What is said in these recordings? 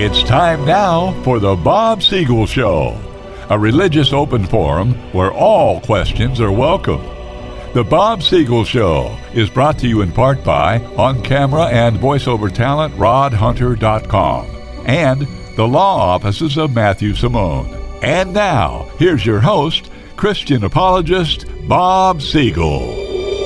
It's time now for the Bob Siegel Show, a religious open forum where all questions are welcome. The Bob Siegel Show is brought to you in part by on-camera and voiceover talent rodhunter.com and the law offices of Matthew Simone. And now, here's your host, Christian apologist Bob Siegel.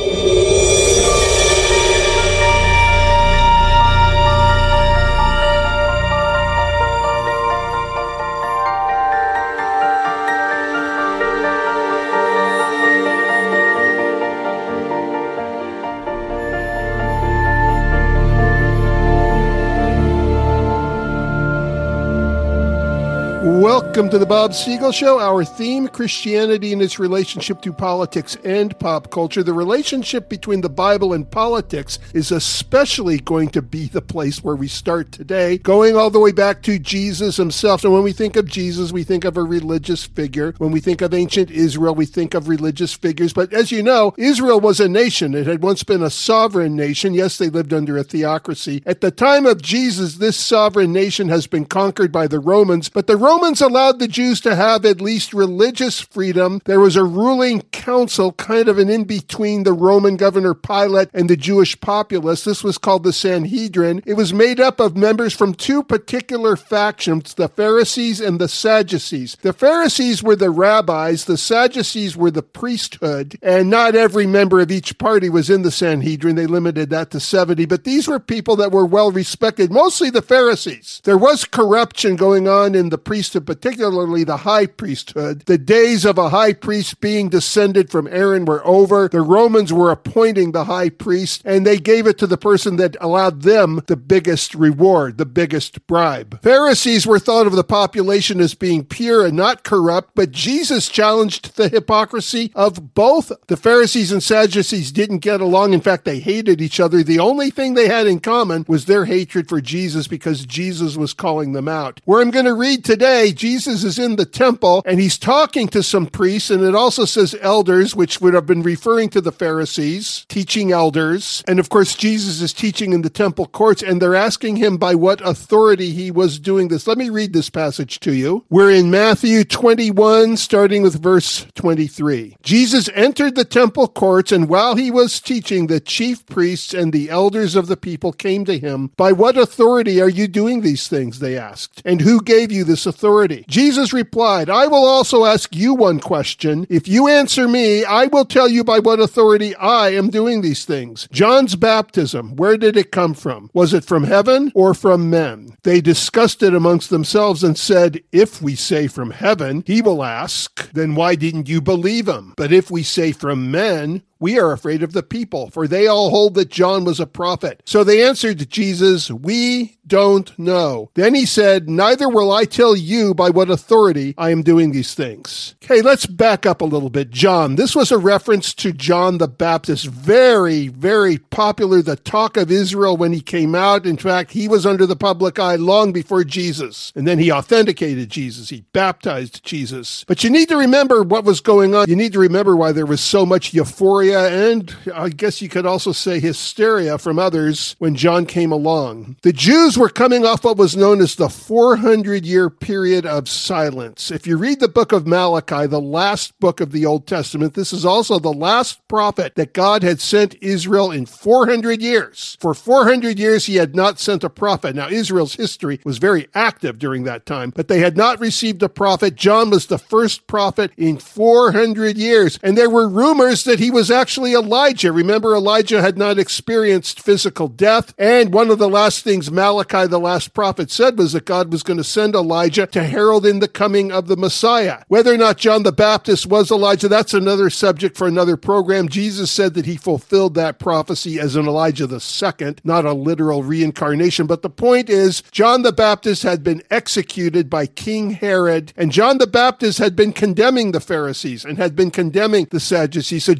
Welcome to the Bob Siegel Show. Our theme, Christianity and its relationship to politics and pop culture. The relationship between the Bible and politics is especially going to be the place where we start today, going all the way back to Jesus himself. And when we think of Jesus, we think of a religious figure. When we think of ancient Israel, we think of religious figures. But as you know, Israel was a nation. It had once been a sovereign nation. Yes, they lived under a theocracy. At the time of Jesus, this sovereign nation has been conquered by the Romans, but the Romans allowed the Jews to have at least religious freedom. There was a ruling council, kind of an in-between the Roman governor Pilate and the Jewish populace. This was called the Sanhedrin. It was made up of members from two particular factions, the Pharisees and the Sadducees. The Pharisees were the rabbis, the Sadducees were the priesthood, and not every member of each party was in the Sanhedrin. They limited that to 70, but these were people that were well respected, mostly the Pharisees. There was corruption going on in the priesthood, particularly the high priesthood. The days of a high priest being descended from Aaron were over. The Romans were appointing the high priest, and they gave it to the person that allowed them the biggest reward, the biggest bribe. Pharisees were thought of the population as being pure and not corrupt, but Jesus challenged the hypocrisy of both. The Pharisees and Sadducees didn't get along. In fact, they hated each other. The only thing they had in common was their hatred for Jesus because Jesus was calling them out. Where I'm going to read today, Jesus is in the temple and he's talking to some priests, and it also says elders, which would have been referring to the Pharisees, teaching elders. And of course, Jesus is teaching in the temple courts, and they're asking him by what authority he was doing this. Let me read this passage to you. We're in Matthew 21, starting with verse 23. Jesus entered the temple courts, and while he was teaching, the chief priests and the elders of the people came to him. By what authority are you doing these things? They asked. And who gave you this authority? Jesus replied, I will also ask you one question. If you answer me, I will tell you by what authority I am doing these things. John's baptism, where did it come from? Was it from heaven or from men? They discussed it amongst themselves and said, if we say from heaven, he will ask, then why didn't you believe him? But if we say from men, we are afraid of the people, for they all hold that John was a prophet. So they answered Jesus, we don't know. Then he said, neither will I tell you by what authority I am doing these things. Okay, let's back up a little bit. John. This was a reference to John the Baptist. Very, very popular, the talk of Israel when he came out. In fact, he was under the public eye long before Jesus. And then he authenticated Jesus. He baptized Jesus. But you need to remember what was going on. You need to remember why there was so much euphoria and I guess you could also say hysteria from others when John came along. The Jews were coming off what was known as the 400-year period of silence. If you read the book of Malachi, the last book of the Old Testament, this is also the last prophet that God had sent Israel in 400 years. For 400 years, he had not sent a prophet. Now, Israel's history was very active during that time, but they had not received a prophet. John was the first prophet in 400 years, and there were rumors that he was actually Elijah. Remember, Elijah had not experienced physical death, and one of the last things Malachi, the last prophet, said was that God was going to send Elijah to herald in the coming of the Messiah. Whether or not John the Baptist was Elijah, that's another subject for another program. Jesus said that he fulfilled that prophecy as an Elijah the second, not a literal reincarnation. But the point is, John the Baptist had been executed by King Herod, and John the Baptist had been condemning the Pharisees and had been condemning the Sadducees. So Jesus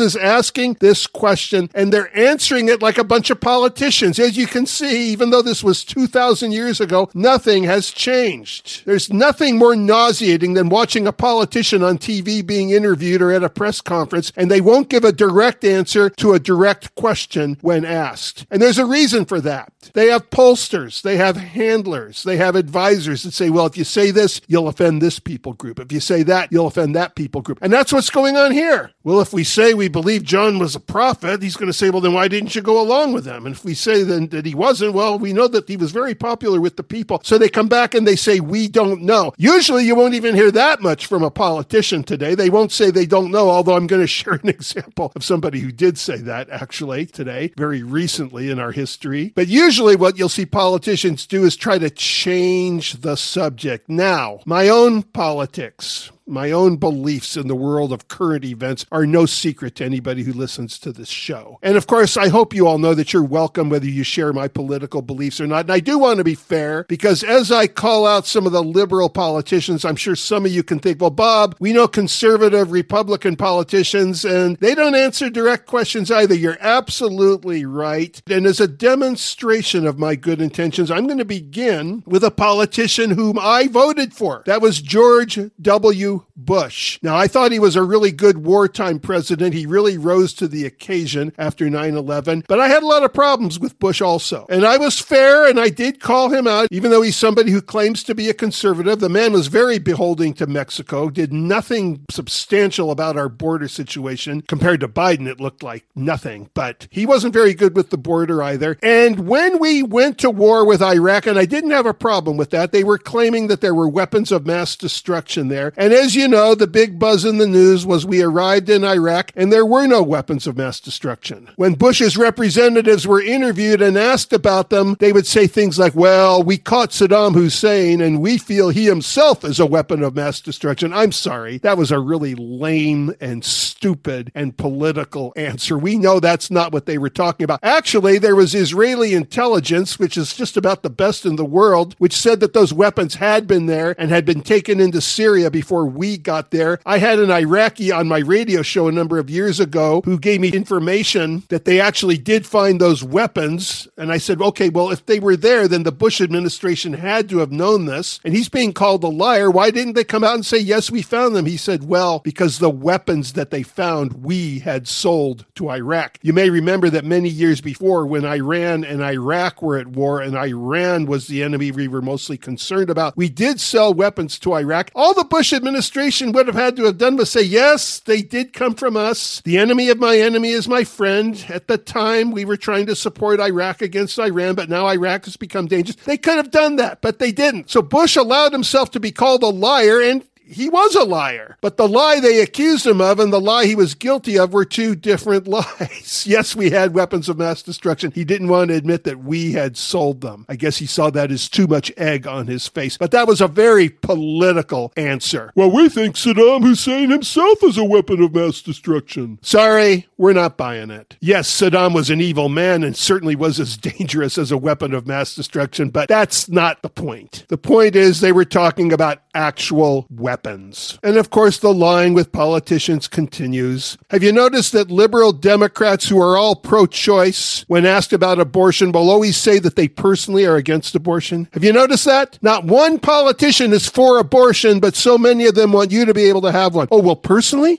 is asking this question, and they're answering it like a bunch of politicians. As you can see, even though this was 2,000 years ago, nothing has changed. There's nothing more nauseating than watching a politician on TV being interviewed or at a press conference, and they won't give a direct answer to a direct question when asked. And there's a reason for that. They have pollsters, they have handlers, they have advisors that say, well, if you say this, you'll offend this people group. If you say that, you'll offend that people group. And that's what's going on here. Well, if we say we believe John was a prophet, he's going to say, well, then why didn't you go along with him? And if we say then that he wasn't, well, we know that he was very popular with the people. So they come back and they say, we don't know. Usually you won't even hear that much from a politician today. They won't say they don't know, although I'm going to share an example of somebody who did say that actually today, very recently in our history. But usually what you'll see politicians do is try to change the subject. Now, my own politics, my own beliefs in the world of current events are no secret to anybody who listens to this show. And of course, I hope you all know that you're welcome whether you share my political beliefs or not. And I do want to be fair because as I call out some of the liberal politicians, I'm sure some of you can think, well, Bob, we know conservative Republican politicians and they don't answer direct questions either. You're absolutely right. And as a demonstration of my good intentions, I'm going to begin with a politician whom I voted for. That was George W. Bush. Now, I thought he was a really good wartime president. He really rose to the occasion after 9/11, but I had a lot of problems with Bush also. And I was fair, and I did call him out, even though he's somebody who claims to be a conservative. The man was very beholden to Mexico, did nothing substantial about our border situation. Compared to Biden, it looked like nothing, but he wasn't very good with the border either. And when we went to war with Iraq, and I didn't have a problem with that, they were claiming that there were weapons of mass destruction there. And as you know, the big buzz in the news was we arrived in Iraq and there were no weapons of mass destruction. When Bush's representatives were interviewed and asked about them, they would say things like, well, we caught Saddam Hussein and we feel he himself is a weapon of mass destruction. I'm sorry. That was a really lame and stupid and political answer. We know that's not what they were talking about. Actually, there was Israeli intelligence, which is just about the best in the world, which said that those weapons had been there and had been taken into Syria before we got there. I had an Iraqi on my radio show a number of years ago who gave me information that they actually did find those weapons. And I said, okay, well, if they were there, then the Bush administration had to have known this. And he's being called a liar. Why didn't they come out and say, yes, we found them? He said, well, because the weapons that they found, we had sold to Iraq. You may remember that many years before when Iran and Iraq were at war and Iran was the enemy we were mostly concerned about, we did sell weapons to Iraq. All the Bush administration would have had to have done was say, yes, they did come from us. The enemy of my enemy is my friend. At the time, we were trying to support Iraq against Iran, but now Iraq has become dangerous. They could have done that, but they didn't. So Bush allowed himself to be called a liar, and he was a liar. But the lie they accused him of and the lie he was guilty of were two different lies. Yes, we had weapons of mass destruction. He didn't want to admit that we had sold them. I guess he saw that as too much egg on his face. But that was a very political answer. Well, we think Saddam Hussein himself is a weapon of mass destruction. Sorry, we're not buying it. Yes, Saddam was an evil man and certainly was as dangerous as a weapon of mass destruction, but that's not the point. The point is they were talking about actual weapons. And of course, the line with politicians continues. Have you noticed that liberal Democrats who are all pro-choice, when asked about abortion, will always say that they personally are against abortion? Have you noticed that? Not one politician is for abortion, but so many of them want you to be able to have one. Oh, well, personally,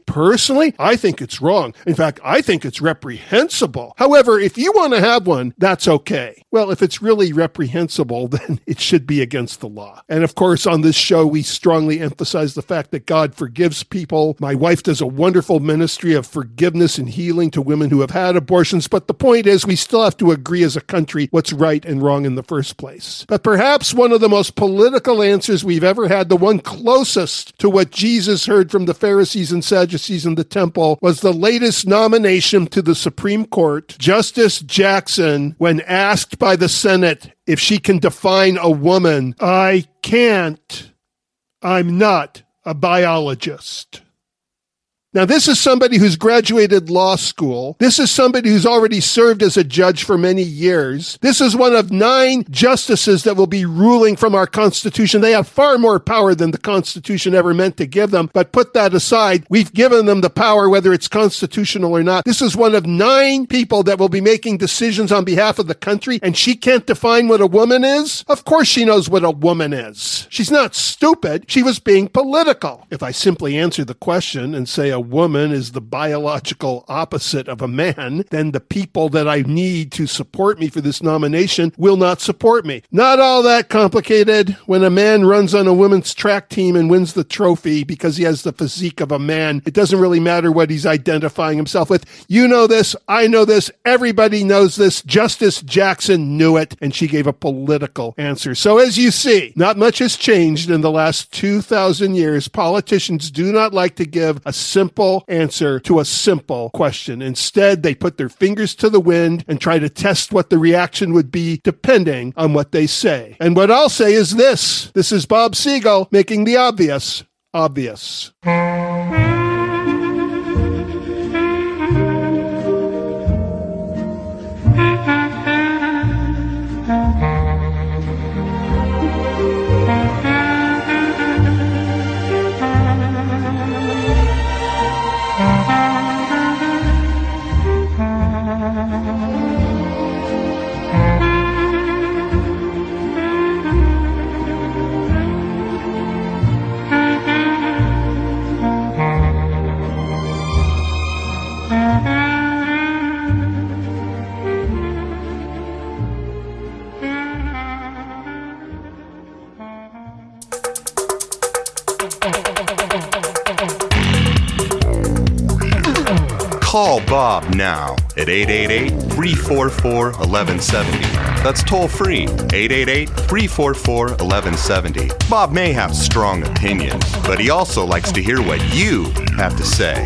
I think it's wrong. In fact, I think it's reprehensible. However, if you want to have one, that's okay. Well, if it's really reprehensible, then it should be against the law. And of course, on this show, we strongly emphasize the fact that God forgives people. My wife does a wonderful ministry of forgiveness and healing to women who have had abortions. But the point is, we still have to agree as a country what's right and wrong in the first place. But perhaps one of the most political answers we've ever had, the one closest to what Jesus heard from the Pharisees and Sadducees in the temple, was the latest nomination to the Supreme Court, Justice Jackson, when asked by the Senate if she can define a woman. I can't. I'm not a biologist. Now, this is somebody who's graduated law school. This is somebody who's already served as a judge for many years. This is one of 9 justices that will be ruling from our Constitution. They have far more power than the Constitution ever meant to give them. But put that aside, we've given them the power, whether it's constitutional or not. This is one of 9 people that will be making decisions on behalf of the country, and she can't define what a woman is? Of course she knows what a woman is. She's not stupid. She was being political. If I simply answer the question and say a woman is the biological opposite of a man, then the people that I need to support me for this nomination will not support me. Not all that complicated. When a man runs on a women's track team and wins the trophy because he has the physique of a man, it doesn't really matter what he's identifying himself with. You know this. I know this. Everybody knows this. Justice Jackson knew it, and she gave a political answer. So as you see, not much has changed in the last 2,000 years. Politicians do not like to give a simple answer to a simple question. Instead, they put their fingers to the wind and try to test what the reaction would be depending on what they say. And what I'll say is this. This is Bob Siegel making the obvious obvious. Call Bob now at 888-344-1170. That's toll free, 888-344-1170. Bob may have strong opinions, but he also likes to hear what you have to say.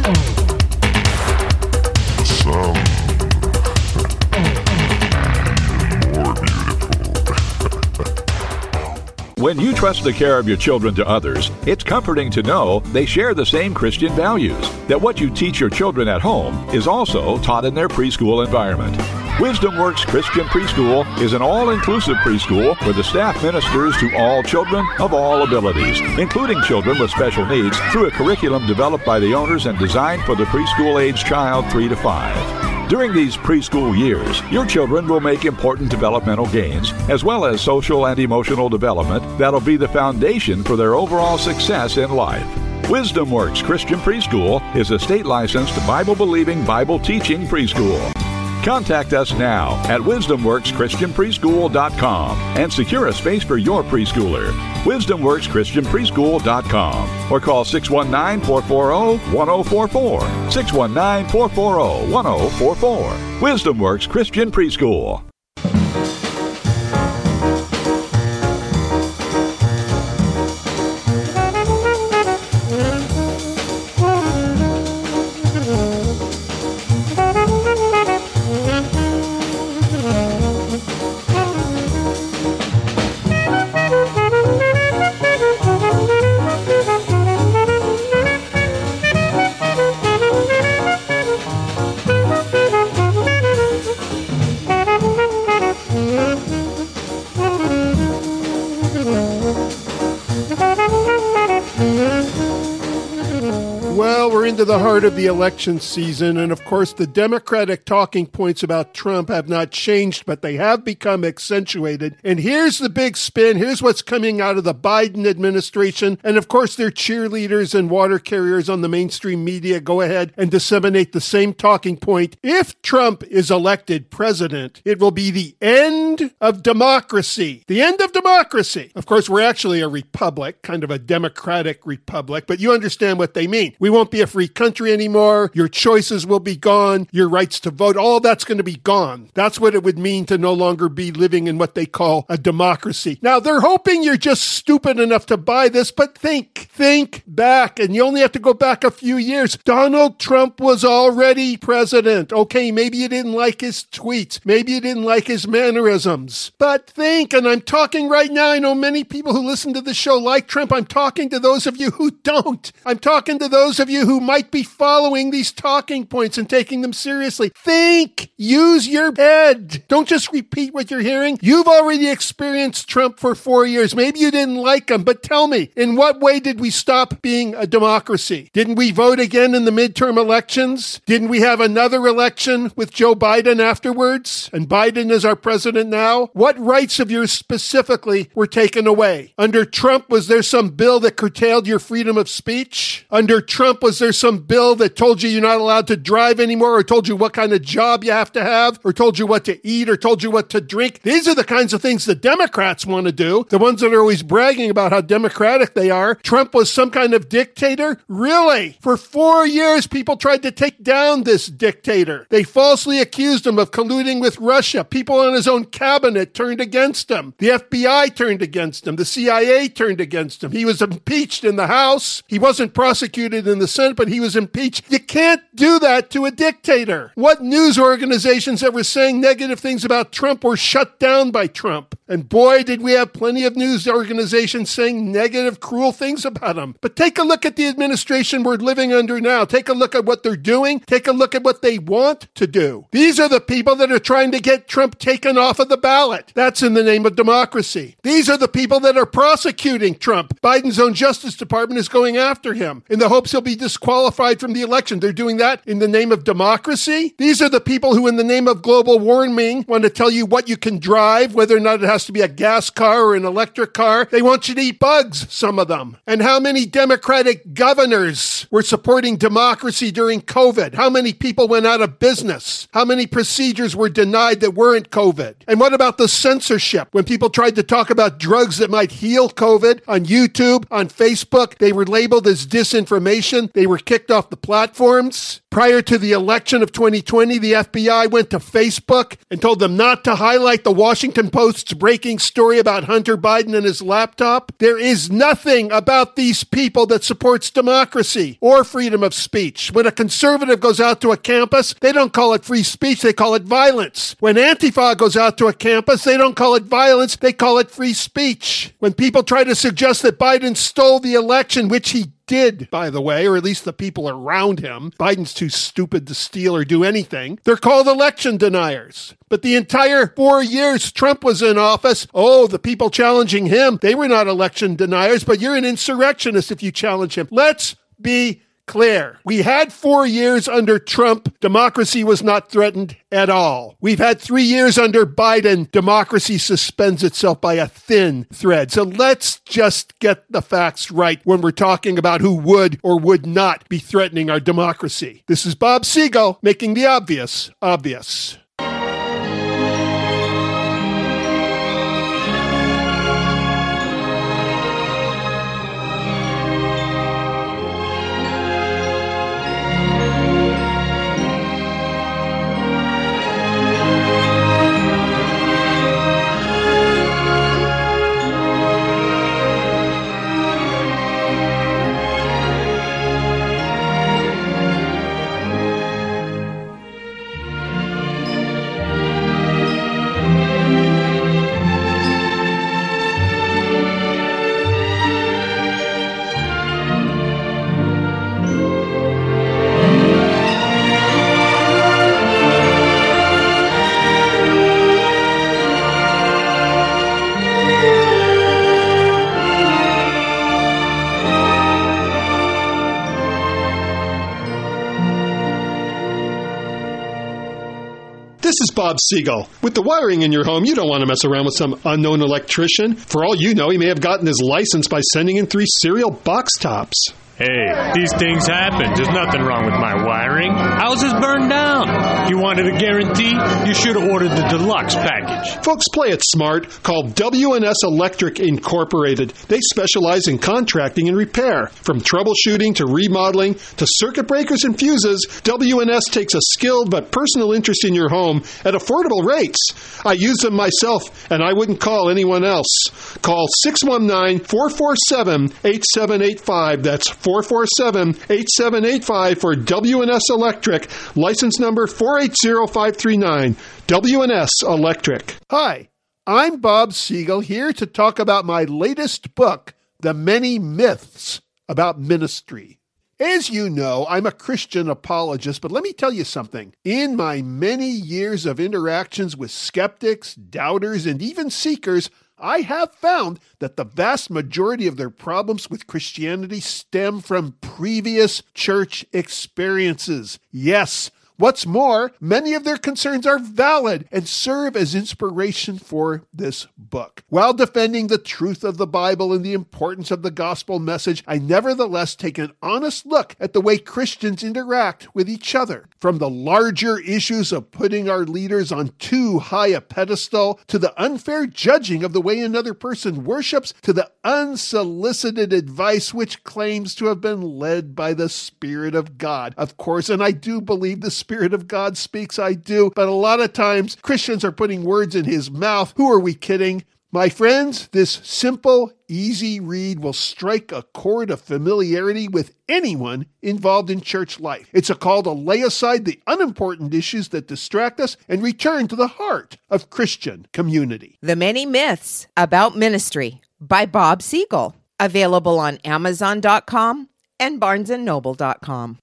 When you trust the care of your children to others, it's comforting to know they share the same Christian values, that what you teach your children at home is also taught in their preschool environment. Wisdom Works Christian Preschool is an all-inclusive preschool where the staff ministers to all children of all abilities, including children with special needs, through a curriculum developed by the owners and designed for the preschool-age child 3 to 5. During these preschool years, your children will make important developmental gains, as well as social and emotional development that'll be the foundation for their overall success in life. Wisdom Works Christian Preschool is a state-licensed, Bible-believing, Bible-teaching preschool. Contact us now at wisdomworkschristianpreschool.com and secure a space for your preschooler. wisdomworkschristianpreschool.com or call 619-440-1044. 619-440-1044. Wisdom Works Christian Preschool. Into the heart of the election season, and of course the Democratic talking points about Trump have not changed, but they have become accentuated. And here's the big spin. Here's what's coming out of the Biden administration, and of course their cheerleaders and water carriers on the mainstream media go ahead and disseminate the same talking point. If Trump is elected president, it will be the end of democracy. The end of democracy. Of course, we're actually a republic, kind of a democratic republic, but you understand what they mean. We won't be a free country anymore. Your choices will be gone. Your rights to vote, all that's going to be gone. That's what it would mean to no longer be living in what they call a democracy. Now, they're hoping you're just stupid enough to buy this, but think Think back, and you only have to go back a few years. Donald Trump was already president. Okay, maybe you didn't like his tweets. Maybe you didn't like his mannerisms. But think, and I'm talking right now, I know many people who listen to the show like Trump. I'm talking to those of you who don't. I'm talking to those of you who might be following these talking points and taking them seriously. Think. Use your head. Don't just repeat what you're hearing. You've already experienced Trump for 4 years. Maybe you didn't like him, but tell me, in what way did we stop being a democracy? Didn't we vote again in the midterm elections? Didn't we have another election with Joe Biden afterwards? And Biden is our president now? What rights of yours specifically were taken away? Under Trump, was there some bill that curtailed your freedom of speech? Under Trump, was there some bill that told you you're not allowed to drive anymore, or told you what kind of job you have to have, or told you what to eat, or told you what to drink? These are the kinds of things the Democrats want to do, the ones that are always bragging about how democratic they are. Trump was some kind of dictator? Really? For 4 years, people tried to take down this dictator. They falsely accused him of colluding with Russia. People on his own cabinet turned against him. The FBI turned against him. The CIA turned against him. He was impeached in the House. He wasn't prosecuted in the Senate, but he was impeached. You can't do that to a dictator. What news organizations that were saying negative things about Trump were shut down by Trump? And boy, did we have plenty of news organizations saying negative, cruel things about him. But take a look at the administration we're living under now. Take a look at what they're doing. Take a look at what they want to do. These are the people that are trying to get Trump taken off of the ballot. That's in the name of democracy. These are the people that are prosecuting Trump. Biden's own Justice Department is going after him in the hopes he'll be disqualified from the election. They're doing that in the name of democracy. These are the people who, in the name of global warming, want to tell you what you can drive, whether or not it has to be a gas car or an electric car. They want you to eat bugs, some of them. And how many Democratic governors were supporting democracy during COVID? How many people went out of business? How many procedures were denied that weren't COVID? And what about the censorship? When people tried to talk about drugs that might heal COVID on YouTube, on Facebook, they were labeled as disinformation. They were kicked off the platforms. Prior to the election of 2020, the FBI went to Facebook and told them not to highlight the Washington Post's breaking story about Hunter Biden and his laptop. There is nothing about these people that supports democracy or freedom of speech. When a conservative goes out to a campus, they don't call it free speech, they call it violence. When Antifa goes out to a campus, they don't call it violence, they call it free speech. When people try to suggest that Biden stole the election, which he did, by the way, or at least the people around him. Biden's too stupid to steal or do anything. They're called election deniers. But the entire 4 years Trump was in office, the people challenging him, they were not election deniers, but you're an insurrectionist if you challenge him. Let's be clear. We had 4 years under Trump. Democracy was not threatened at all. We've had 3 years under Biden. Democracy suspends itself by a thin thread. So let's just get the facts right when we're talking about who would or would not be threatening our democracy. This is Bob Siegel making the obvious obvious. This is Bob Siegel. With the wiring in your home, you don't want to mess around with some unknown electrician. For all you know, he may have gotten his license by sending in 3 cereal box tops. Hey, these things happen. There's nothing wrong with my wiring. Houses burned down. You wanted a guarantee? You should have ordered the deluxe package. Folks, play it smart. Call W&S Electric Incorporated. They specialize in contracting and repair. From troubleshooting to remodeling to circuit breakers and fuses, W&S takes a skilled but personal interest in your home at affordable rates. I use them myself, and I wouldn't call anyone else. Call 619-447-8785. That's 447-8785 for W&S Electric, license number 480539. W&S Electric. Hi, I'm Bob Siegel, here to talk about my latest book, The Many Myths About Ministry. As you know, I'm a Christian apologist, but let me tell you something. In my many years of interactions with skeptics, doubters, and even seekers, I have found that the vast majority of their problems with Christianity stem from previous church experiences. Yes, what's more, many of their concerns are valid and serve as inspiration for this book. While defending the truth of the Bible and the importance of the gospel message, I nevertheless take an honest look at the way Christians interact with each other. From the larger issues of putting our leaders on too high a pedestal, to the unfair judging of the way another person worships, to the unsolicited advice which claims to have been led by the Spirit of God. Of course, and I do believe the Spirit of God speaks, I do, but a lot of times Christians are putting words in his mouth. Who are we kidding? My friends, this simple, easy read will strike a chord of familiarity with anyone involved in church life. It's a call to lay aside the unimportant issues that distract us and return to the heart of Christian community. The Many Myths About Ministry by Bob Siegel. Available on Amazon.com and BarnesandNoble.com.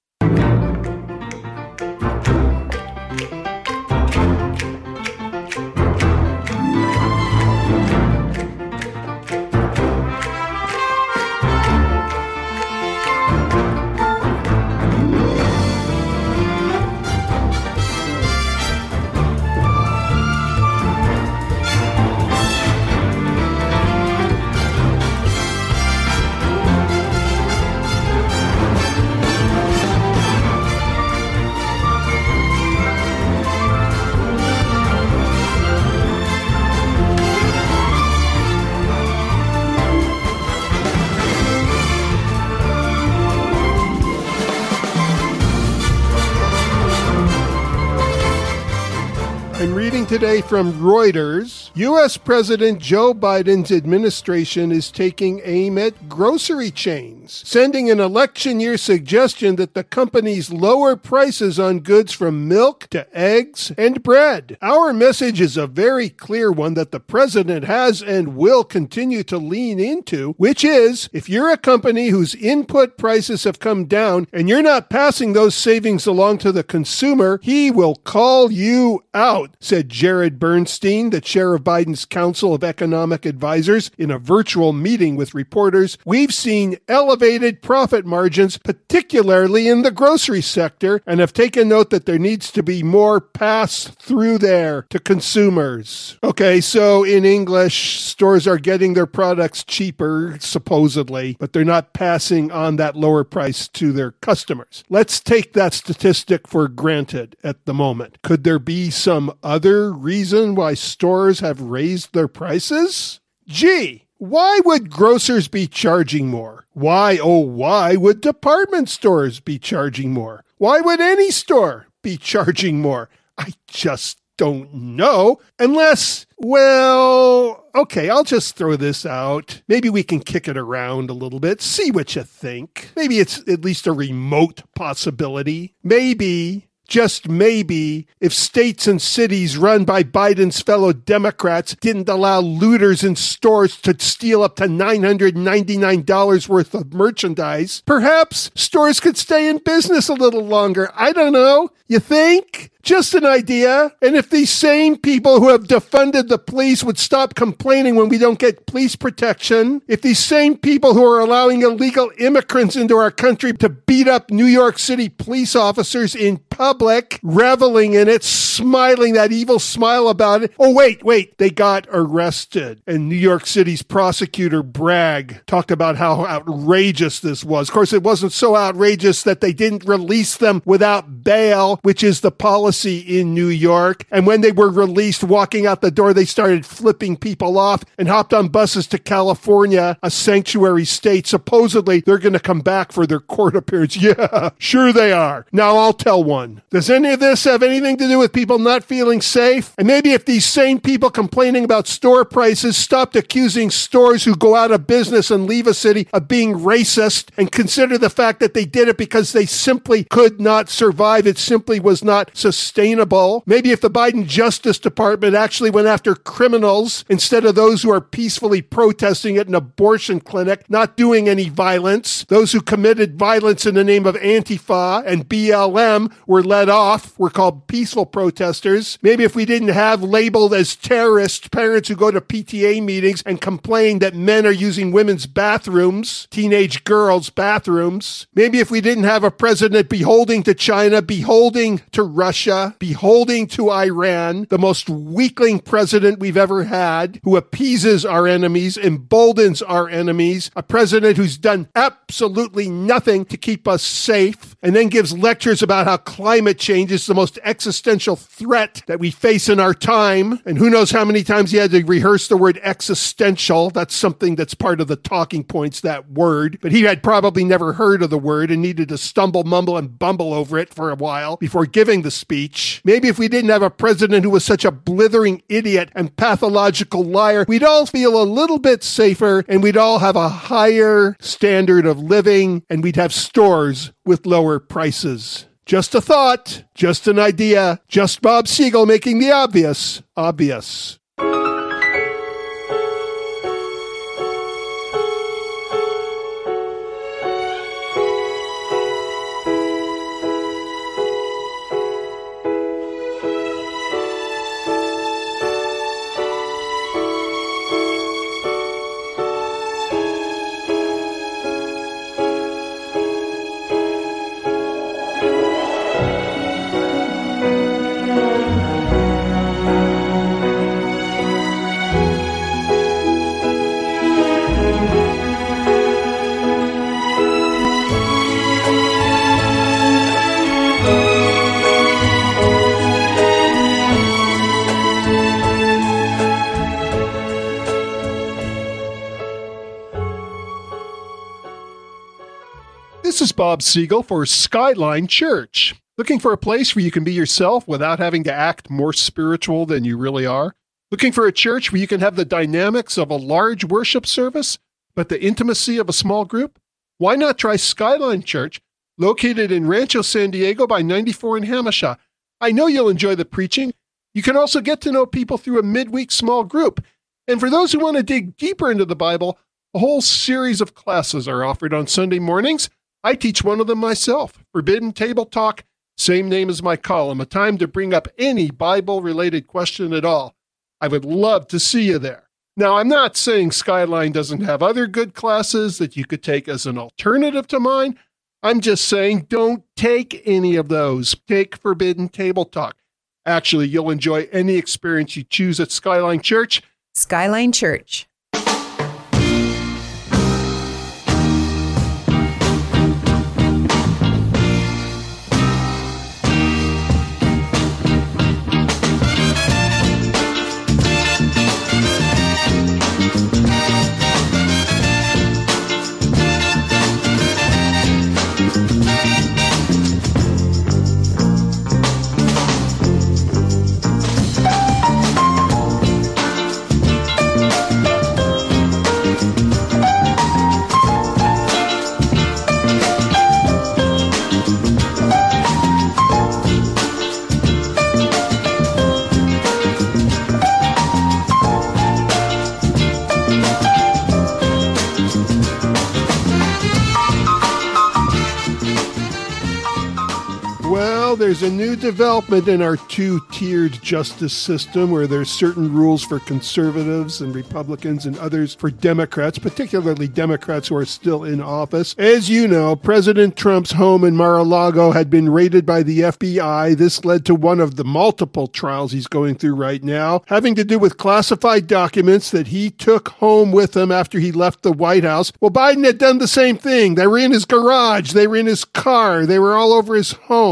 I'm reading today from Reuters. U.S. President Joe Biden's administration is taking aim at grocery chains, sending an election year suggestion that the companies lower prices on goods from milk to eggs and bread. Our message is a very clear one that the president has and will continue to lean into, which is, if you're a company whose input prices have come down and you're not passing those savings along to the consumer, he will call you out, said Jared Bernstein, the chair of Biden's Council of Economic Advisors, in a virtual meeting with reporters. We've seen elevated profit margins, particularly in the grocery sector, and have taken note that there needs to be more pass-through there to consumers. Okay, so in English, stores are getting their products cheaper, supposedly, but they're not passing on that lower price to their customers. Let's take that statistic for granted at the moment. Could there be some other reason why stores have raised their prices? Gee, why would grocers be charging more? Why, oh why would department stores be charging more? Why would any store be charging more? I just don't know. Unless, well, okay, I'll just throw this out. Maybe we can kick it around a little bit, see what you think. Maybe it's at least a remote possibility. Maybe, just maybe, if states and cities run by Biden's fellow Democrats didn't allow looters in stores to steal up to $999 worth of merchandise, perhaps stores could stay in business a little longer. I don't know. You think? Just an idea. And if these same people who have defunded the police would stop complaining when we don't get police protection, if these same people who are allowing illegal immigrants into our country to beat up New York City police officers in public, reveling in it, smiling that evil smile about it. Oh, wait, they got arrested. And New York City's prosecutor Bragg talked about how outrageous this was. Of course, it wasn't so outrageous that they didn't release them without bail, which is the policy policy in New York. And when they were released, walking out the door, they started flipping people off and hopped on buses to California, a sanctuary state. Supposedly, they're going to come back for their court appearance. Yeah, sure they are. Now I'll tell one. Does any of this have anything to do with people not feeling safe? And maybe if these same people complaining about store prices stopped accusing stores who go out of business and leave a city of being racist and consider the fact that they did it because they simply could not survive. It simply was not sustainable. Maybe if the Biden Justice Department actually went after criminals instead of those who are peacefully protesting at an abortion clinic, not doing any violence. Those who committed violence in the name of Antifa and BLM were let off, were called peaceful protesters. Maybe if we didn't have labeled as terrorist parents who go to PTA meetings and complain that men are using women's bathrooms, teenage girls' bathrooms. Maybe if we didn't have a president beholding to China, beholding to Russia, beholding to Iran, the most weakling president we've ever had, who appeases our enemies, emboldens our enemies, a president who's done absolutely nothing to keep us safe, and then gives lectures about how climate change is the most existential threat that we face in our time. And who knows how many times he had to rehearse the word existential. That's something that's part of the talking points, that word. But he had probably never heard of the word and needed to stumble, mumble, and bumble over it for a while before giving the speech. Maybe if we didn't have a president who was such a blithering idiot and pathological liar, we'd all feel a little bit safer and we'd all have a higher standard of living and we'd have stores with lower prices. Just a thought, just an idea, just Bob Siegel making the obvious obvious. This is Bob Siegel for Skyline Church. Looking for a place where you can be yourself without having to act more spiritual than you really are? Looking for a church where you can have the dynamics of a large worship service, but the intimacy of a small group? Why not try Skyline Church, located in Rancho San Diego by 94 in Hamisha? I know you'll enjoy the preaching. You can also get to know people through a midweek small group. And for those who want to dig deeper into the Bible, a whole series of classes are offered on Sunday mornings. I teach one of them myself, Forbidden Table Talk, same name as my column, a time to bring up any Bible-related question at all. I would love to see you there. Now, I'm not saying Skyline doesn't have other good classes that you could take as an alternative to mine. I'm just saying don't take any of those. Take Forbidden Table Talk. Actually, you'll enjoy any experience you choose at Skyline Church. Skyline Church. There's a new development in our two-tiered justice system where there's certain rules for conservatives and Republicans and others for Democrats, particularly Democrats who are still in office. As you know, President Trump's home in Mar-a-Lago had been raided by the FBI. This led to one of the multiple trials he's going through right now, having to do with classified documents that he took home with him after he left the White House. Well, Biden had done the same thing. They were in his garage. They were in his car. They were all over his home. Only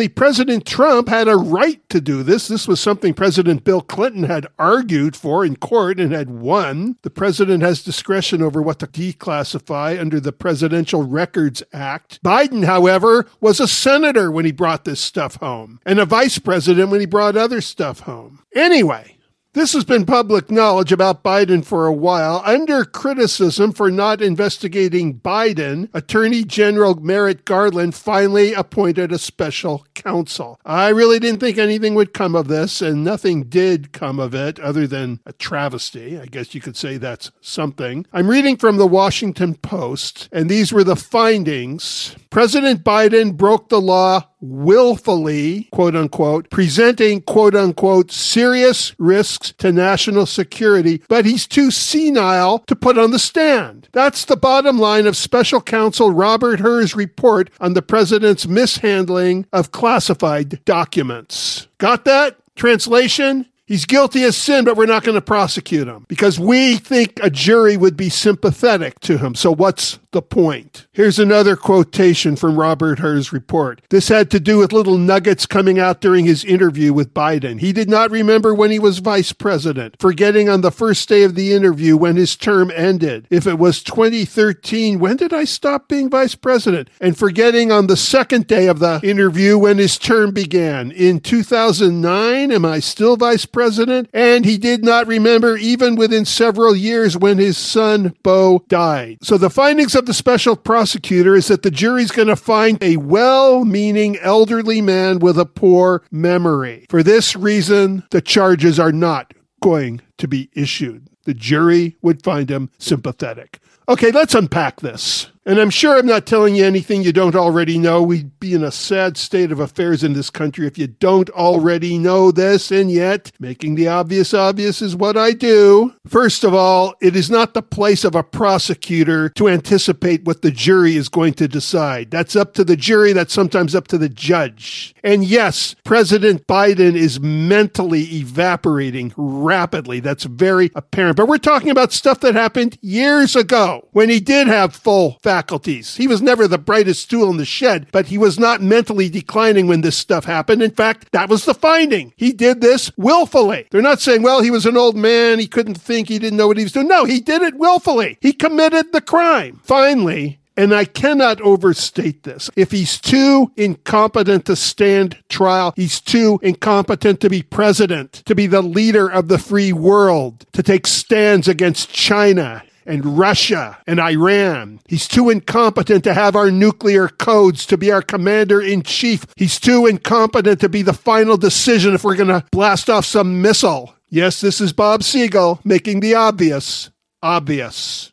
Certainly, President Trump had a right to do this. This was something President Bill Clinton had argued for in court and had won. The president has discretion over what to declassify under the Presidential Records Act. Biden, however, was a senator when he brought this stuff home, and a vice president when he brought other stuff home. Anyway, this has been public knowledge about Biden for a while. Under criticism for not investigating Biden, Attorney General Merrick Garland finally appointed a special counsel. I really didn't think anything would come of this, and nothing did come of it other than a travesty. I guess you could say that's something. I'm reading from the Washington Post, and these were the findings. President Biden broke the law willfully, quote unquote, presenting, quote unquote, serious risks to national security, but he's too senile to put on the stand. That's the bottom line of Special Counsel Robert Hur's report on the president's mishandling of classified documents. Got that? Translation? He's guilty as sin, but we're not going to prosecute him because we think a jury would be sympathetic to him. So what's the point? Here's another quotation from Robert Hur's report. This had to do with little nuggets coming out during his interview with Biden. He did not remember when he was vice president, forgetting on the first day of the interview when his term ended. If it was 2013, when did I stop being vice president? And forgetting on the second day of the interview when his term began. In 2009, am I still vice president? And he did not remember even within several years when his son, Beau, died. So the findings of the special prosecutor is that the jury's going to find a well-meaning elderly man with a poor memory. For this reason, the charges are not going to be issued. The jury would find him sympathetic. Okay, let's unpack this. And I'm sure I'm not telling you anything you don't already know. We'd be in a sad state of affairs in this country if you don't already know this, and yet making the obvious obvious is what I do. First of all, it is not the place of a prosecutor to anticipate what the jury is going to decide. That's up to the jury. That's sometimes up to the judge. And yes, President Biden is mentally evaporating rapidly. That's very apparent. But we're talking about stuff that happened years ago when he did have full faculties. He was never the brightest tool in the shed, but he was not mentally declining when this stuff happened. In fact, that was the finding. He did this willfully. They're not saying, well, he was an old man, he couldn't think, he didn't know what he was doing. No, he did it willfully. He committed the crime. Finally, and I cannot overstate this, if he's too incompetent to stand trial, he's too incompetent to be president, to be the leader of the free world, to take stands against China and Russia and Iran. He's too incompetent to have our nuclear codes, to be our commander-in-chief. He's too incompetent to be the final decision if we're going to blast off some missile. Yes, this is Bob Siegel making the obvious obvious.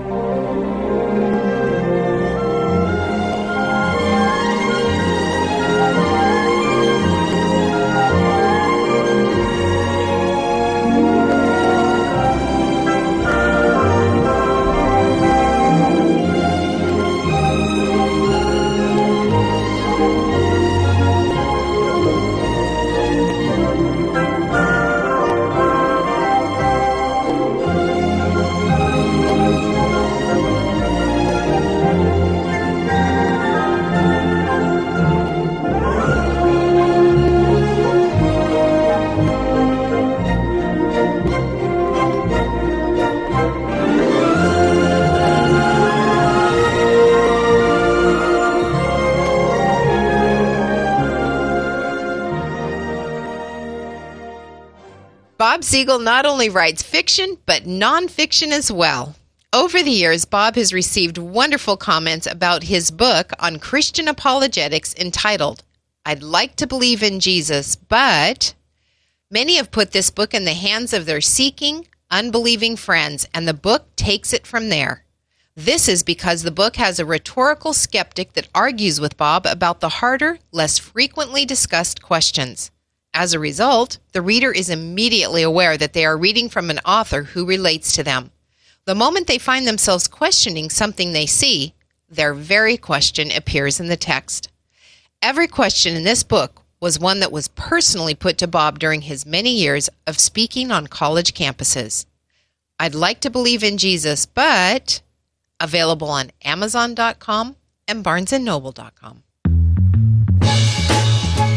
Bob Siegel not only writes fiction, but nonfiction as well. Over the years, Bob has received wonderful comments about his book on Christian apologetics entitled, I'd Like to Believe in Jesus, but many have put this book in the hands of their seeking, unbelieving friends, and the book takes it from there. This is because the book has a rhetorical skeptic that argues with Bob about the harder, less frequently discussed questions. As a result, the reader is immediately aware that they are reading from an author who relates to them. The moment they find themselves questioning something they see, their very question appears in the text. Every question in this book was one that was personally put to Bob during his many years of speaking on college campuses. I'd Like to Believe in Jesus, but available on Amazon.com and BarnesandNoble.com.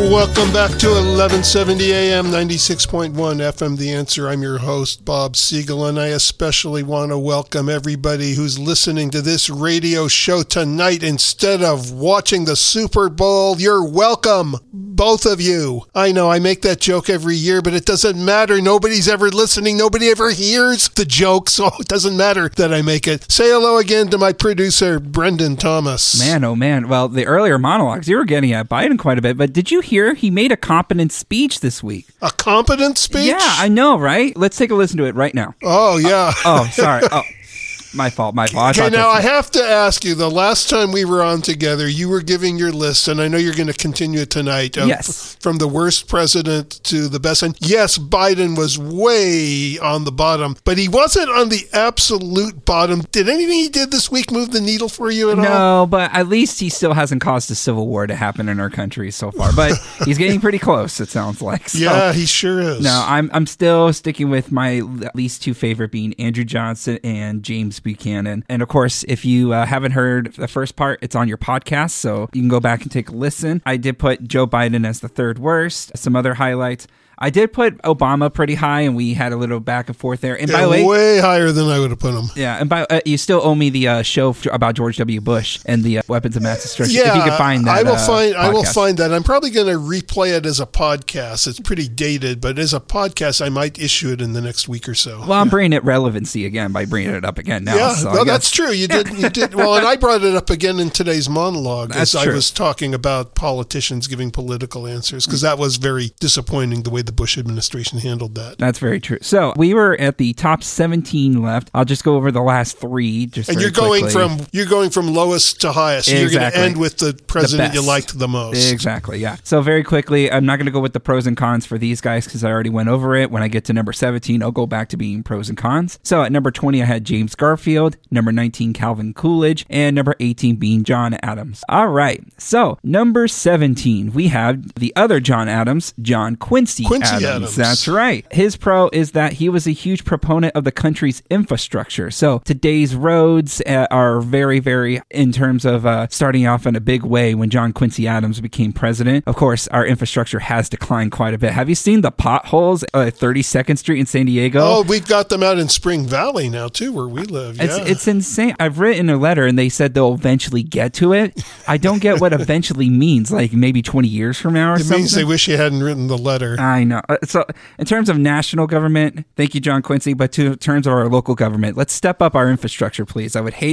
Welcome back to 1170 AM, 96.1 FM, The Answer. I'm your host, Bob Siegel, and I especially want to welcome everybody who's listening to this radio show tonight instead of watching the Super Bowl. You're welcome, both of you. I know I make that joke every year, but it doesn't matter. Nobody's ever listening. Nobody ever hears the joke, so it doesn't matter that I make it. Say hello again to my producer, Brendan Thomas. Man, oh man. Well, the earlier monologues, you were getting at Biden quite a bit, but did you hear he made a competent speech this week? A competent speech? Yeah, I know, right? Let's take a listen to it right now. Oh, yeah. Sorry. Oh, my fault. Okay, now I have to ask you, the last time we were on together, you were giving your list, and I know you're going to continue it tonight. Yes. From the worst president to the best. And yes, Biden was way on the bottom, but he wasn't on the absolute bottom. Did anything he did this week move the needle for you at all? No, but at least he still hasn't caused a civil war to happen in our country so far. But he's getting pretty close, it sounds like. So, yeah, he sure is. No, I'm still sticking with my least two favorite being Andrew Johnson and James Buchanan. And of course, if you haven't heard the first part, it's on your podcast, so you can go back and take a listen. I did put Joe Biden as the third worst. Some other highlights. I did put Obama pretty high, and we had a little back and forth there. And by the way, way higher than I would have put him. Yeah, and you still owe me the show about George W. Bush and the weapons of mass destruction. Yeah, if you can find that, I will find that. I'm probably going to replay it as a podcast. It's pretty dated, but as a podcast, I might issue it in the next week or so. Well, I'm bringing it relevancy again by bringing it up again now. Yeah, so well, that's true. You did. Well, and I brought it up again in today's monologue as I was talking about politicians giving political answers, because that was very disappointing the way the Bush administration handled that. That's very true. So we were at the top 17 left. I'll just go over the last three. And you're going from lowest to highest. So exactly. You're going to end with the president you liked the most. Exactly. Yeah. So very quickly, I'm not going to go with the pros and cons for these guys because I already went over it. When I get to number 17, I'll go back to being pros and cons. So at number 20, I had James Garfield. Number 19, Calvin Coolidge, and number 18 being John Adams. All right. So number 17, we have the other John Adams, John Quincy Adams. That's right. His pro is that he was a huge proponent of the country's infrastructure. So today's roads are very, very, in terms of starting off in a big way when John Quincy Adams became president. Of course, our infrastructure has declined quite a bit. Have you seen the potholes at 32nd Street in San Diego? Oh, we've got them out in Spring Valley now, too, where we live. Yeah. It's insane. I've written a letter and they said they'll eventually get to it. I don't get what eventually means, like maybe 20 years from now or something. It means they wish you hadn't written the letter. I know. So in terms of national government, thank you, John Quincy, but in terms of our local government, let's step up our infrastructure, please.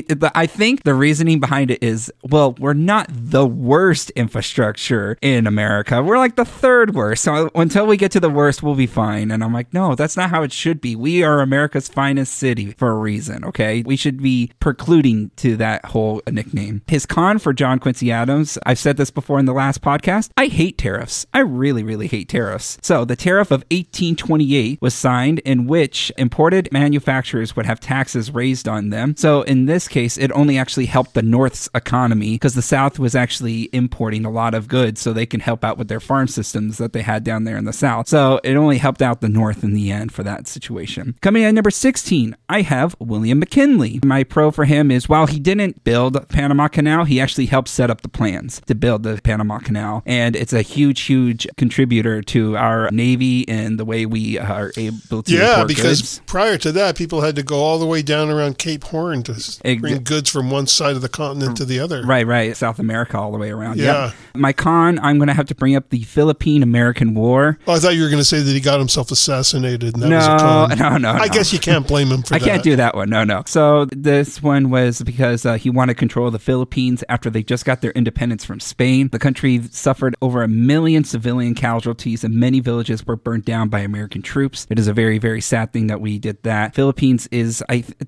I think the reasoning behind it is, well, we're not the worst infrastructure in America. We're like the third worst. So until we get to the worst, we'll be fine. And I'm like, no, that's not how it should be. We are America's finest city for a reason, okay? We should be precluding to that whole nickname. His con for John Quincy Adams, I've said this before in the last podcast, I hate tariffs. I really, really hate tariffs. So the tariff of 1828 was signed, in which imported manufacturers would have taxes raised on them. So in this case, it only actually helped the North's economy because the South was actually importing a lot of goods so they can help out with their farm systems that they had down there in the South. So it only helped out the North in the end for that situation. Coming in at number 16, I have William McKinley. My pro for him is, while he didn't build the Panama Canal, he actually helped set up the plans to build the Panama Canal. And it's a huge, huge contributor to our Navy and the way we are able to import because goods. Prior to that, people had to go all the way down around Cape Horn to bring goods from one side of the continent to the other. Right. South America all the way around. Yeah. Yep. My con, I'm going to have to bring up the Philippine-American War. Oh, I thought you were going to say that he got himself assassinated. And that was a con. No. I guess you can't blame him for that. I can't do that one. No. So this one was because he wanted control of the Philippines after they just got their independence from Spain. The country suffered over 1 million civilian casualties and many villages were burnt down by American troops. It is a very, very sad thing that we did that. Philippines is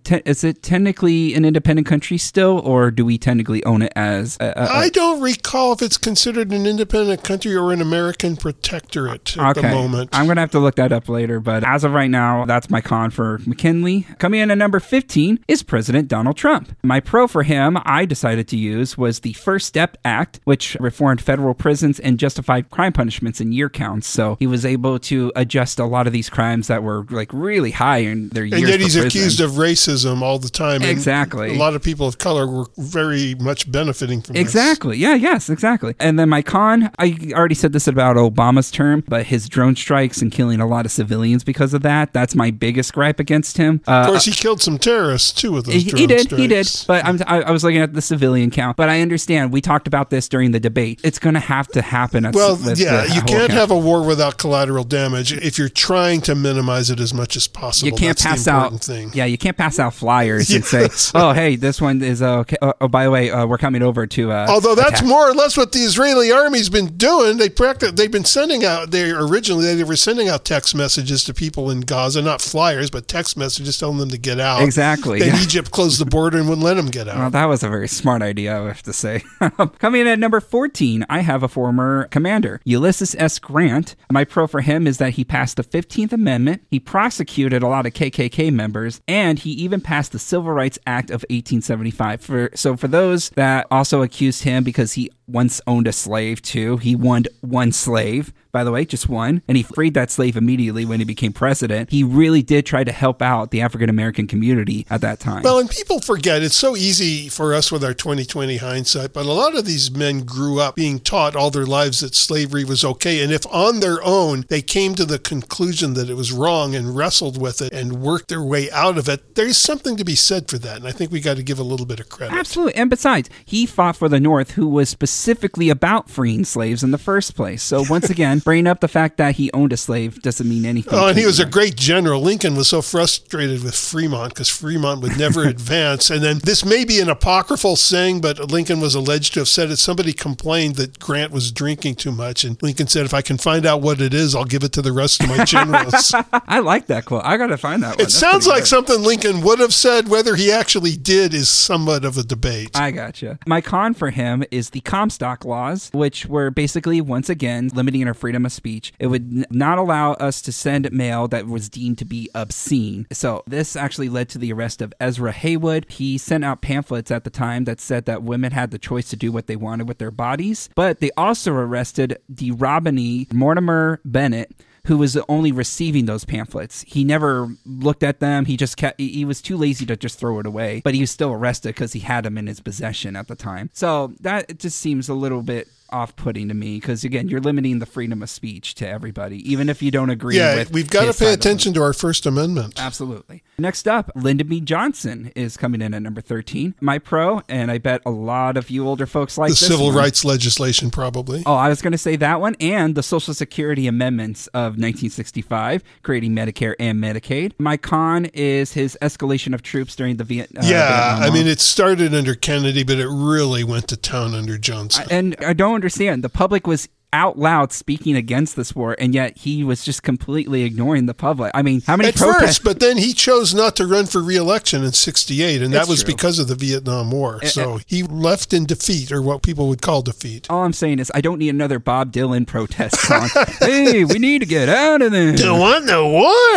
it technically an independent country still, or do we technically own it as I don't recall if it's considered an independent country or an American protectorate at the moment. I'm going to have to look that up later, but as of right now, that's my con for McKinley. Coming in at number 15 is President Donald Trump. My pro for him, I decided to use, was the First Step Act, which reformed federal prisons and justified crime punishments in year counts. So he was able to adjust a lot of these crimes that were like really high in their years. And yet he's for prison. accused of racism all the time. And exactly. a lot of people of color were very much benefiting from exactly. Yeah, yes, exactly. And then my con, I already said this about Obama's term, but his drone strikes and killing a lot of civilians because of that, that's my biggest gripe against him. Of course, he killed some terrorists too with those drone strikes. He did. But I was looking at the civilian count. But I understand. We talked about this during the debate. It's going to have to happen. You can't have a war without collateral damage if you're trying to minimize it as much as possible. You can't That's pass the out. important thing. Yeah, you can't pass out flyers and say, "Oh, hey, this one is okay. Oh, by the way, we're coming over to." Although that's attack. more or less what the Israeli army's been doing. They've been sending out. They were sending out text messages to people in Gaza, not flyers, but text messages telling them to get out. Exactly. Then Egypt closed the border and wouldn't let them get out. Well, that was a very smart idea, I have to say. Coming in at number 14, I have a former commander, Ulysses S. Grant. My pro for him is that he passed the 15th Amendment, he prosecuted a lot of KKK members, and he even passed the Civil Rights Act of 1875. So for those that also accused him because he once owned a slave too, he owned one slave, by the way, just one, and he freed that slave immediately when he became president. He really did try to help out the African-American community at that time. Well, and people forget, it's so easy for us with our 2020 hindsight, but a lot of these men grew up being taught all their lives that slavery was okay, and if on their own they came to the conclusion that it was wrong and wrestled with it and worked their way out of it, there's something to be said for that, and I think we got to give a little bit of credit. Absolutely, and besides, he fought for the North, who was specifically about freeing slaves in the first place. So once again, bringing up the fact that he owned a slave doesn't mean anything. Oh, and he was a great general. Lincoln was so frustrated with Fremont because Fremont would never advance. And then this may be an apocryphal saying, but Lincoln was alleged to have said it. Somebody complained that Grant was drinking too much. And Lincoln said, if I can find out what it is, I'll give it to the rest of my generals. I like that quote. I got to find that one. It sounds like something Lincoln would have said. Whether he actually did is somewhat of a debate. I gotcha. My con for him is the Comstock laws, which were basically, once again, limiting our freedom of speech. It would not allow us to send mail that was deemed to be obscene. So this actually led to the arrest of Ezra Haywood. He sent out pamphlets at the time that said that women had the choice to do what they wanted with their bodies. But they also arrested DeRobiney Mortimer Bennett, who was only receiving those pamphlets. He never looked at them. He was too lazy to just throw it away, but he was still arrested because he had them in his possession at the time. So that just seems a little bit off-putting to me because, again, you're limiting the freedom of speech to everybody, even if you don't agree with. Yeah, we've got to pay attention to our First Amendment. Absolutely. Next up, Lyndon B. Johnson is coming in at number 13. My pro, and I bet a lot of you older folks like the this civil one. rights legislation, probably. Oh, I was going to say that one, and the Social Security amendments of 1965, creating Medicare and Medicaid. My con is his escalation of troops during the Vietnam War. It started under Kennedy, but it really went to town under Johnson. And I don't understand. The public was out loud speaking against this war, and yet he was just completely ignoring the public. I mean, how many protests? First, but then he chose not to run for re-election in 1968, and that was true. Because of the Vietnam War. So he left in defeat, or what people would call defeat. All I'm saying is I don't need another Bob Dylan protest song. Hey, we need to get out of there. Don't want no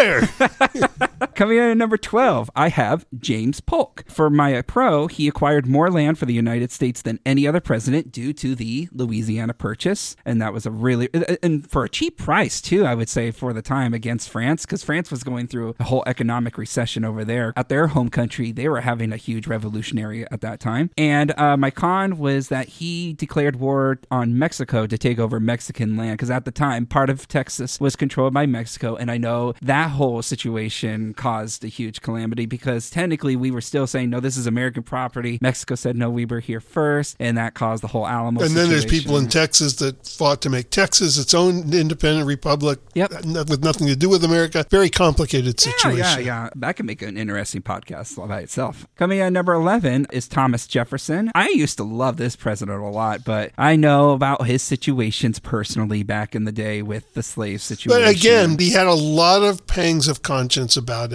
war. Coming in at number 12, I have James Polk. For my pro, he acquired more land for the United States than any other president due to the Louisiana Purchase, and that was and for a cheap price too, I would say, for the time, against France, because France was going through a whole economic recession over there. At their home country, they were having a huge revolutionary at that time. And my con was that he declared war on Mexico to take over Mexican land, because at the time, part of Texas was controlled by Mexico, and I know that whole situation caused a huge calamity, because technically we were still saying, no, this is American property. Mexico said, no, we were here first, and that caused the whole Alamo situation. And then there's people in Texas that fought to make Texas its own independent republic with nothing to do with America. Very complicated situation. Yeah. That could make an interesting podcast all by itself. Coming in at number 11 is Thomas Jefferson. I used to love this president a lot, but I know about his situations personally back in the day with the slave situation. But again, he had a lot of pangs of conscience about it.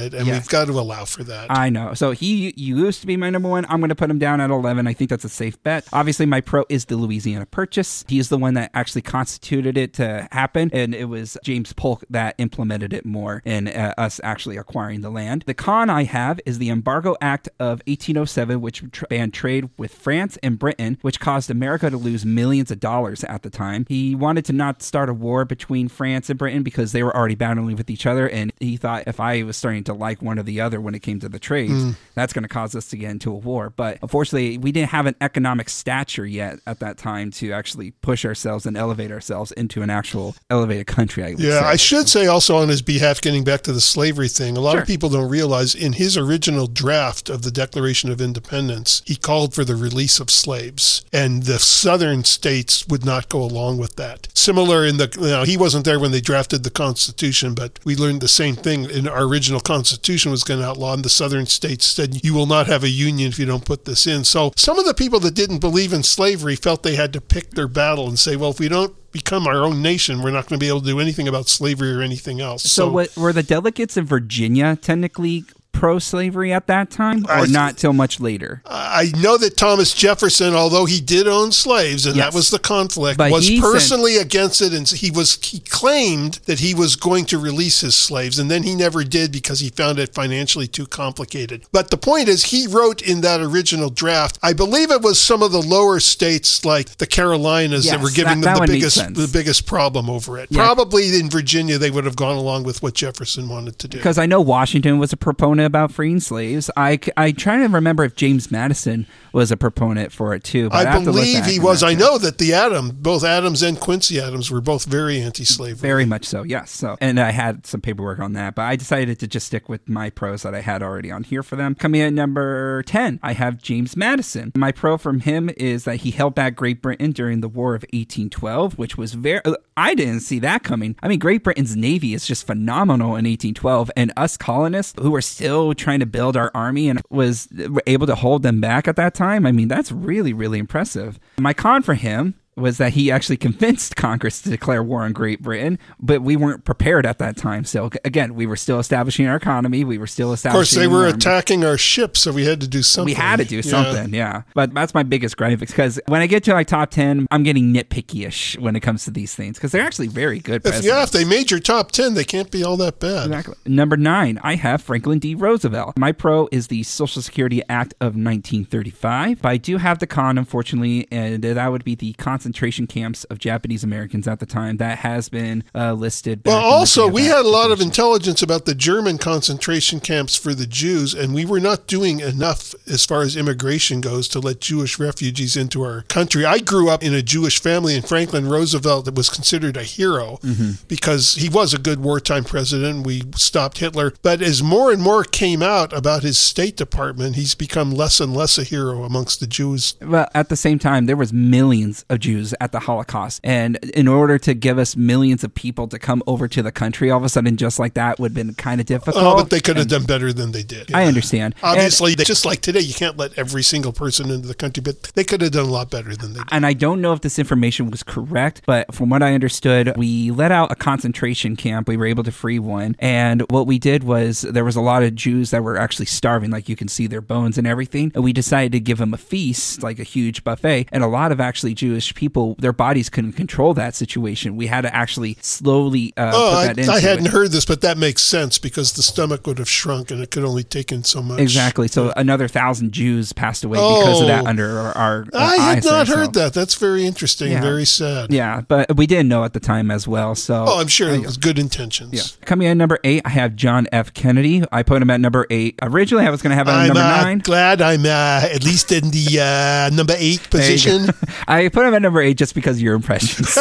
it, and we've got to allow for that. I know. So he used to be my number one. I'm going to put him down at 11. I think that's a safe bet. Obviously, my pro is the Louisiana Purchase. He's the one that actually constituted it to happen, and it was James Polk that implemented it more in us actually acquiring the land. The con I have is the Embargo Act of 1807, which banned trade with France and Britain, which caused America to lose millions of dollars at the time. He wanted to not start a war between France and Britain because they were already battling with each other, and he thought if I was starting to like one or the other when it came to the trades, that's going to cause us to get into a war. But unfortunately, we didn't have an economic stature yet at that time to actually push ourselves and elevate ourselves into an actual elevated country, I would say. I should say also on his behalf, getting back to the slavery thing, a lot of people don't realize in his original draft of the Declaration of Independence, he called for the release of slaves, and the southern states would not go along with that. Similar in he wasn't there when they drafted the Constitution, but we learned the same thing. In our original Constitution was going to outlaw, and the southern states said, you will not have a union if you don't put this in. So some of the people that didn't believe in slavery felt they had to pick their battle and say, well, if we don't become our own nation, we're not going to be able to do anything about slavery or anything else. So what, were the delegates in Virginia technically pro-slavery at that time, or not till much later? I know that Thomas Jefferson, although he did own slaves, and that was the conflict, but was personally against it, and he claimed that he was going to release his slaves, and then he never did because he found it financially too complicated. But the point is, he wrote in that original draft, I believe it was some of the lower states like the Carolinas that were giving them the biggest problem over it. Probably in Virginia, they would have gone along with what Jefferson wanted to do. Because I know Washington was a proponent about freeing slaves. I try to remember if James Madison was a proponent for it too. But I believe he was. I know that both Adams and Quincy Adams were both very anti-slavery. Very much so, yes. So, and I had some paperwork on that, but I decided to just stick with my pros that I had already on here for them. Coming in at number 10, I have James Madison. My pro from him is that he held back Great Britain during the War of 1812, which was I didn't see that coming. I mean, Great Britain's navy is just phenomenal in 1812, and us colonists who were still trying to build our army and were able to hold them back at that time. I mean, that's really, really impressive. My con for him was that he actually convinced Congress to declare war on Great Britain, but we weren't prepared at that time. So again, we were still establishing our economy. We were still establishing. Of course, they were attacking our ships, so we had to do something. We had to do something, yeah. But that's my biggest gripe, because when I get to my top 10, I'm getting nitpicky-ish when it comes to these things, because they're actually very good presidents. If they made your top 10, they can't be all that bad. Exactly. Number 9, I have Franklin D. Roosevelt. My pro is the Social Security Act of 1935. But I do have the con, unfortunately, and that would be the concentration camps of Japanese Americans at the time. That has been listed. Well, also, we had a lot of intelligence about the German concentration camps for the Jews, and we were not doing enough as far as immigration goes to let Jewish refugees into our country. I grew up in a Jewish family, and Franklin Roosevelt was considered a hero because he was a good wartime president. We stopped Hitler. But as more and more came out about his State Department, he's become less and less a hero amongst the Jews. Well, at the same time, there was millions of Jews at the Holocaust, and in order to give us millions of people to come over to the country all of a sudden just like that would have been kind of difficult. Oh, but they could have done better than they did. I understand. Obviously, just like today, you can't let every single person into the country, but they could have done a lot better than they did. And I don't know if this information was correct, but from what I understood, we let out a concentration camp. We were able to free one, and what we did was there was a lot of Jews that were actually starving, like you can see their bones and everything, and we decided to give them a feast, like a huge buffet, and a lot of actually Jewish people, their bodies couldn't control that situation. We had to actually slowly put that into I hadn't heard this, but that makes sense because the stomach would have shrunk and it could only take in so much. Exactly. So another 1,000 Jews passed away because of that under our I had not heard that. That's very interesting and very sad. Yeah, but we didn't know at the time as well. So I'm sure it was good intentions. Yeah. Coming in at number 8, I have John F. Kennedy. I put him at number 8. Originally, I was going to have him at number 9. I'm glad I'm at least in the number 8 position. I put him at number 8 just because of your impressions.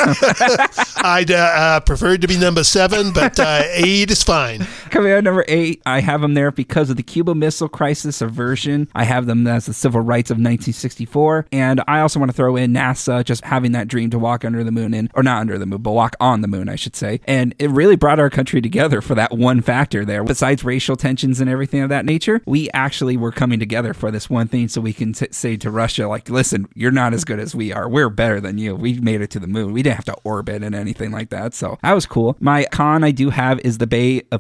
I'd prefer to be number 7, but 8 is fine. Coming in at number 8, I have him there because of the Cuban Missile Crisis aversion. I have them as the civil rights of 1964. And I also want to throw in NASA just having that dream to walk under the moon, or not under the moon, but walk on the moon, I should say. And it really brought our country together for that one factor there. Besides racial tensions and everything of that nature, we actually were coming together for this one thing so we can say to Russia, like, listen, you're not as good as we are. We're better than you. We made it to the moon. We didn't have to orbit and anything like that. So that was cool. My con I do have is the Bay of Pigs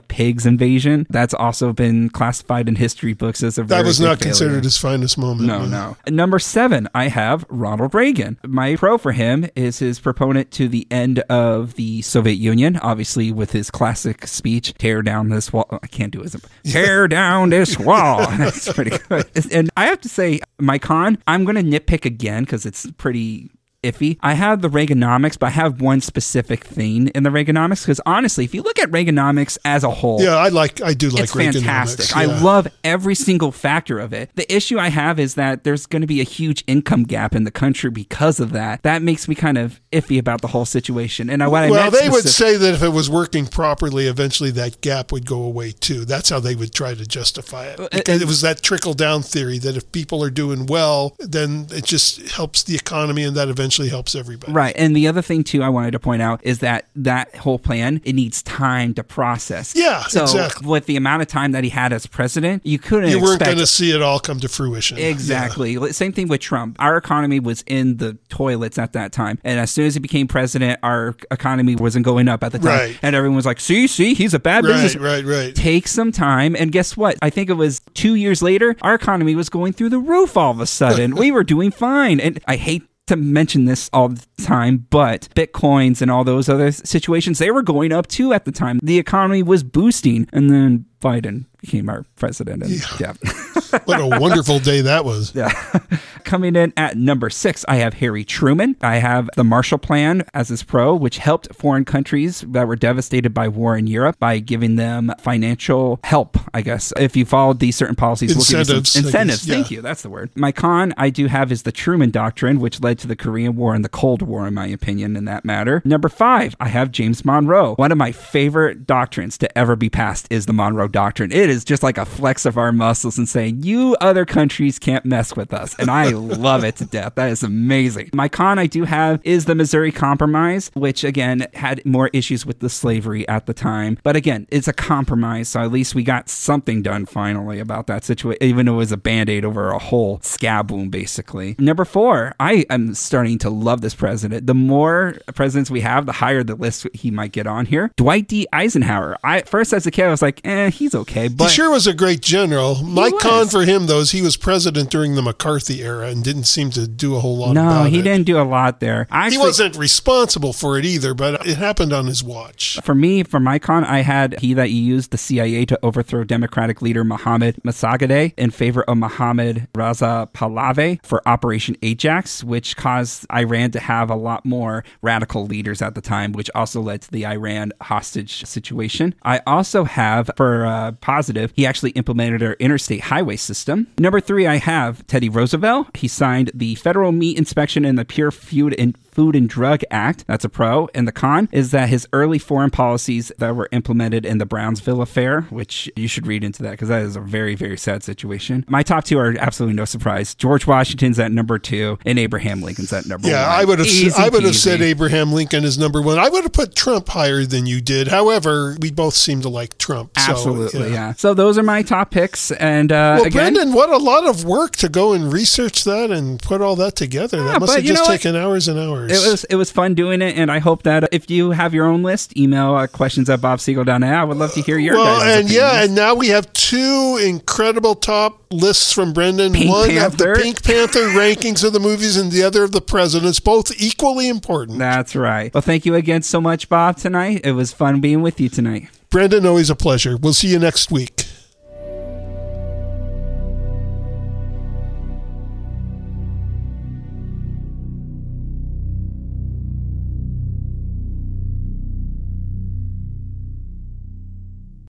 pigs invasion. That's also been classified in history books as a very That was big not failure. considered his finest moment. No. Number 7, I have Ronald Reagan. My pro for him is his proponent to the end of the Soviet Union, obviously with his classic speech, tear down this wall. I can't do it. Tear down this wall. That's pretty good. And I have to say, my con, I'm going to nitpick again because it's pretty iffy. I have the Reaganomics, but I have one specific thing in the Reaganomics because honestly, if you look at Reaganomics as a whole, Yeah, I do like it's Reaganomics. fantastic. Yeah. I love every single factor of it. The issue I have is that there's going to be a huge income gap in the country because of that. That makes me kind of iffy about the whole situation. And they would say that if it was working properly, eventually that gap would go away too. That's how they would try to justify it. Because it was that trickle down theory that if people are doing well, then it just helps the economy, and that eventually helps everybody. Right. And the other thing too I wanted to point out is that whole plan, it needs time to process. Yeah, so exactly. With the amount of time that he had as president, you weren't going to see it all come to fruition. Exactly. Yeah. Same thing with Trump. Our economy was in the toilets at that time. And as soon as he became president, our economy wasn't going up at the time. Right. And everyone was like, see, he's a bad business. Right. Take some time. And guess what? I think it was 2 years later, our economy was going through the roof all of a sudden. We were doing fine. And I hate to mention this all the time, but Bitcoins and all those other situations, they were going up too at the time. The economy was boosting. And then Biden became our president. And yeah. What a wonderful day that was. Yeah. Coming in at number 6, I have Harry Truman. I have the Marshall Plan as his pro, which helped foreign countries that were devastated by war in Europe by giving them financial help, I guess. If you followed these certain policies, incentives. Incentives, thank you. That's the word. My con, I do have is the Truman Doctrine, which led to the Korean War and the Cold War, in my opinion, in that matter. Number 5, I have James Monroe. One of my favorite doctrines to ever be passed is the Monroe Doctrine. It is just like a flex of our muscles and saying, you other countries can't mess with us. And I love it to death. That is amazing. My con I do have is the Missouri Compromise, which again had more issues with the slavery at the time. But again, it's a compromise. So at least we got something done finally about that situation, even though it was a band-aid over a whole scab wound, basically. Number 4, I am starting to love this president. The more presidents we have, the higher the list he might get on here. Dwight D. Eisenhower. First as a kid, I was like, he's okay. But he sure was a great general. My con for him, though, is he was president during the McCarthy era and didn't seem to do a whole lot about it. No, he didn't do a lot there. He wasn't responsible for it either, but it happened on his watch. For me, for my con, I had that used the CIA to overthrow Democratic leader Mohammad Mossadegh in favor of Mohammad Reza Pahlavi for Operation Ajax, which caused Iran to have a lot more radical leaders at the time, which also led to the Iran hostage situation. I also have, for positive, he actually implemented our interstate highway system. Number 3, I have Teddy Roosevelt. He signed the Federal Meat Inspection and the Pure Food and Drug Act. That's a pro. And the con is that his early foreign policies that were implemented in the Brownsville affair, which you should read into that because that is a very, very sad situation. My top 2 are absolutely no surprise. George Washington's at number 2 and Abraham Lincoln's at number 1. Yeah, I would have said Abraham Lincoln is number 1. I would have put Trump higher than you did. However, we both seem to like Trump. Absolutely, yeah. So those are my top picks. And well, again, Brendan, what a lot of work to go and research that and put all that together. That must have just taken hours and hours. It was fun doing it, and I hope that if you have your own list, email questions@bobsiegel.net. I would love to hear your guys' opinions. And now we have 2 incredible top lists from Brendan. Pink One Panther. of the Pink Panther rankings of the movies and the other of the presidents, both equally important. That's right. Well, thank you again so much, Bob, tonight. It was fun being with you tonight. Brendan, always a pleasure. We'll see you next week.